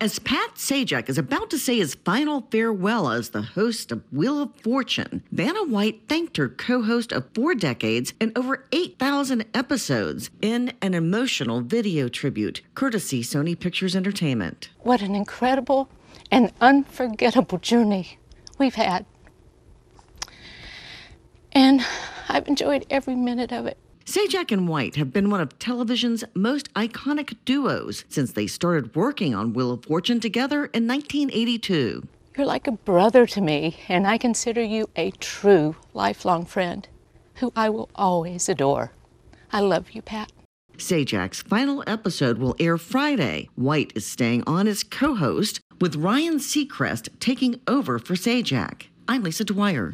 As Pat Sajak is about to say his final farewell as the host of Wheel of Fortune, Vanna White thanked her co-host of 4 decades and over 8,000 episodes in an emotional video tribute, courtesy Sony Pictures Entertainment. What an incredible and unforgettable journey we've had. And I've enjoyed every minute of it. Sajak and White have been one of television's most iconic duos since they started working on Wheel of Fortune together in 1982. You're like a brother to me, and I consider you a true lifelong friend who I will always adore. I love you, Pat. Sajak's final episode will air Friday. White is staying on as co-host, with Ryan Seacrest taking over for Sajak. I'm Lisa Dwyer.